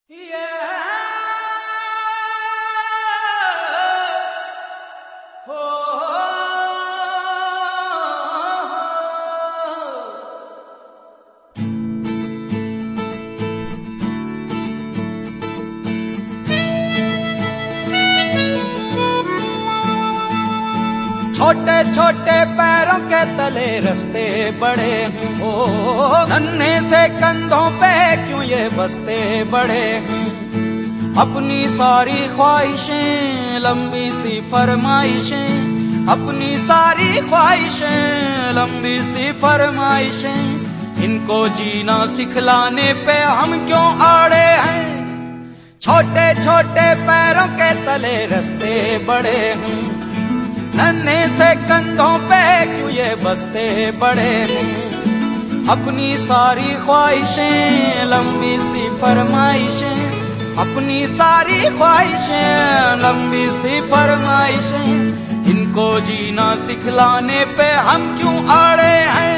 छोटे छोटे पैरों के तले रास्ते बड़े हो, नन्हे से कंधों पे क्यों ये बस्ते बड़े। अपनी सारी ख्वाहिशें लंबी सी फरमाइशें, अपनी सारी ख्वाहिशें लंबी सी फरमाइशें, इनको जीना सिखलाने पे हम क्यों आड़े हैं। छोटे छोटे पैरों के तले रास्ते बड़े हैं, नन्हे से कंधों पे क्यों ये बस्ते बड़े हैं। अपनी सारी ख्वाहिशें लंबी सी फरमाइशें, अपनी सारी ख्वाहिशें लंबी सी फरमाइशें, इनको जीना सिखलाने पे हम क्यों आड़े हैं।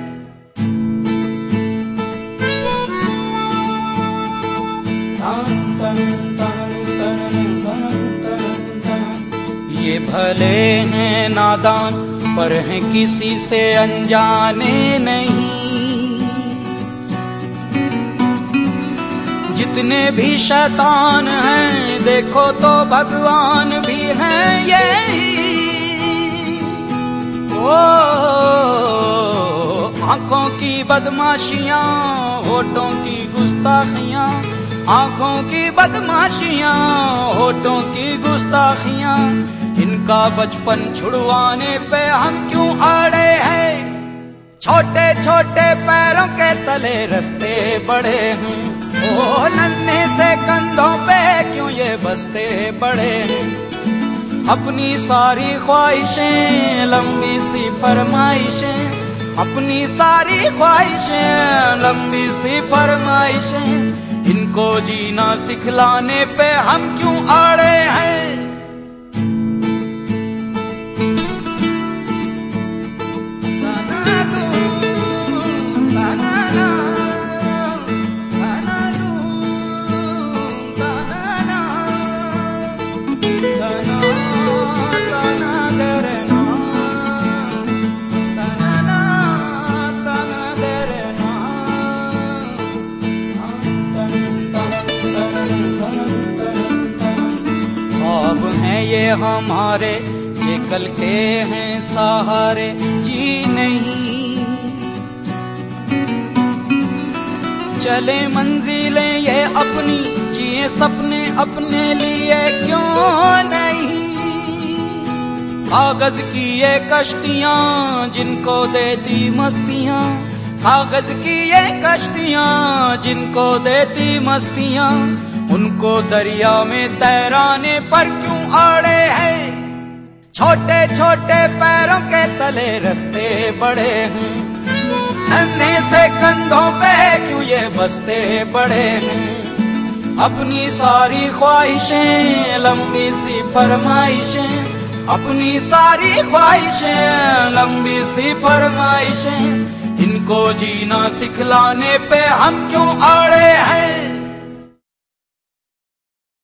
ये भले हैं नादान पर हैं किसी से अनजाने नहीं, जितने भी शैतान हैं देखो तो भगवान भी हैं यही। ओ आंखों की बदमाशियां, होठों की गुस्ताखियां, आंखों की बदमाशियां, होठों की गुस्ताखियां, इनका बचपन छुड़वाने पे हम क्यों आड़े हैं। छोटे छोटे पैरों के तले रास्ते बड़े हैं, ओ नन्हे से कंधों पे क्यों ये बस्ते बड़े हैं। अपनी सारी ख्वाहिशें लंबी सी फरमाइशें, अपनी सारी ख्वाहिशें लंबी सी फरमाइशें, इनको जीना सिखलाने पे हम क्यों आड़े हैं। ये हमारे ये कल के हैं सहारे जी नहीं, चले मंजिलें ये अपनी, जिए सपने अपने लिए क्यों नहीं। कागज की ये कश्तियां जिनको देती मस्तियां, कागज की ये कश्तियां जिनको देती मस्तियां, उनको दरिया में तैराने पर क्यों आड़े हैं। छोटे छोटे पैरों के तले रास्ते बड़े हैं, नन्हे से कंधों पे क्यों ये बस्ते बड़े हैं। अपनी सारी ख्वाहिशें लंबी सी फरमाइशें, अपनी सारी ख्वाहिशें लंबी सी फरमाइशें, इनको जीना सिखलाने पे हम क्यों आड़े हैं।